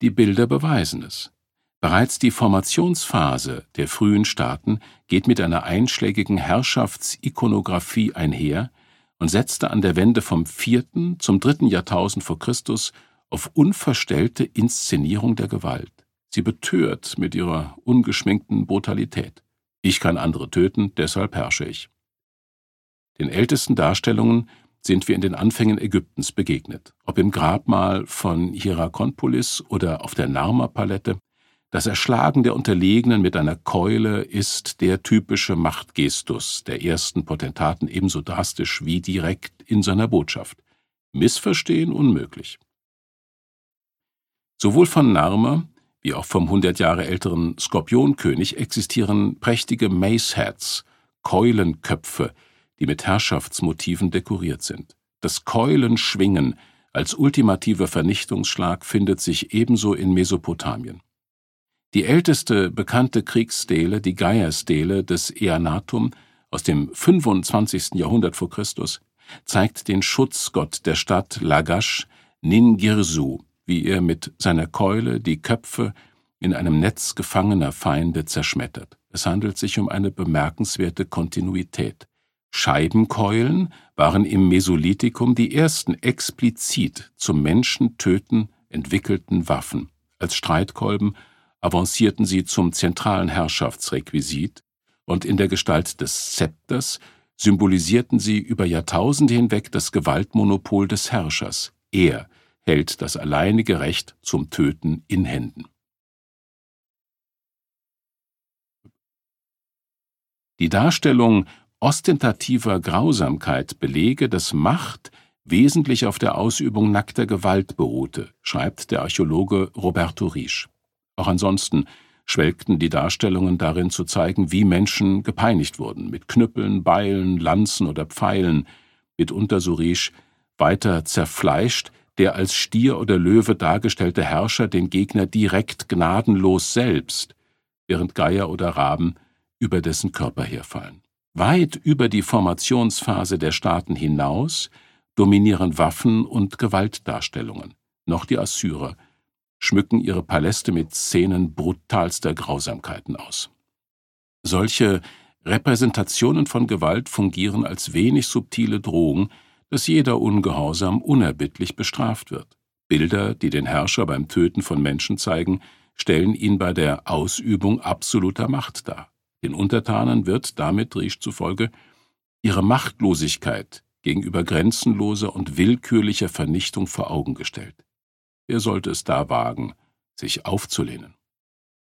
Die Bilder beweisen es. Bereits die Formationsphase der frühen Staaten geht mit einer einschlägigen Herrschaftsikonographie einher und setzte an der Wende vom 4. zum 3. Jahrtausend vor Christus auf unverstellte Inszenierung der Gewalt. Sie betört mit ihrer ungeschminkten Brutalität. Ich kann andere töten, deshalb herrsche ich. Den ältesten Darstellungen sind wir in den Anfängen Ägyptens begegnet, ob im Grabmal von Hierakonpolis oder auf der Narmer-Palette. Das Erschlagen der Unterlegenen mit einer Keule ist der typische Machtgestus der ersten Potentaten ebenso drastisch wie direkt in seiner Botschaft. Missverstehen unmöglich. Sowohl von Narmer wie auch vom 100 Jahre älteren Skorpionkönig existieren prächtige Mace-Heads, Keulenköpfe, die mit Herrschaftsmotiven dekoriert sind. Das Keulenschwingen als ultimativer Vernichtungsschlag findet sich ebenso in Mesopotamien. Die älteste bekannte Kriegsstele, die Geierstele des Eannatum aus dem 25. Jahrhundert vor Christus, zeigt den Schutzgott der Stadt Lagash, Ningirsu, wie er mit seiner Keule die Köpfe in einem Netz gefangener Feinde zerschmettert. Es handelt sich um eine bemerkenswerte Kontinuität. Scheibenkeulen waren im Mesolithikum die ersten explizit zum Menschentöten entwickelten Waffen. Als Streitkolben avancierten sie zum zentralen Herrschaftsrequisit und in der Gestalt des Zepters symbolisierten sie über Jahrtausende hinweg das Gewaltmonopol des Herrschers. Er hält das alleinige Recht zum Töten in Händen. Die Darstellung ostentativer Grausamkeit belege, dass Macht wesentlich auf der Ausübung nackter Gewalt beruhte, schreibt der Archäologe Roberto Risch. Auch ansonsten schwelgten die Darstellungen darin zu zeigen, wie Menschen gepeinigt wurden, mit Knüppeln, Beilen, Lanzen oder Pfeilen, mitunter, so Risch, weiter zerfleischt, der als Stier oder Löwe dargestellte Herrscher den Gegner direkt gnadenlos selbst, während Geier oder Raben über dessen Körper herfallen. Weit über die Formationsphase der Staaten hinaus dominieren Waffen- und Gewaltdarstellungen. Noch die Assyrer schmücken ihre Paläste mit Szenen brutalster Grausamkeiten aus. Solche Repräsentationen von Gewalt fungieren als wenig subtile Drohung, dass jeder Ungehorsam unerbittlich bestraft wird. Bilder, die den Herrscher beim Töten von Menschen zeigen, stellen ihn bei der Ausübung absoluter Macht dar. Den Untertanen wird damit Risch zufolge ihre Machtlosigkeit gegenüber grenzenloser und willkürlicher Vernichtung vor Augen gestellt. Wer sollte es da wagen, sich aufzulehnen?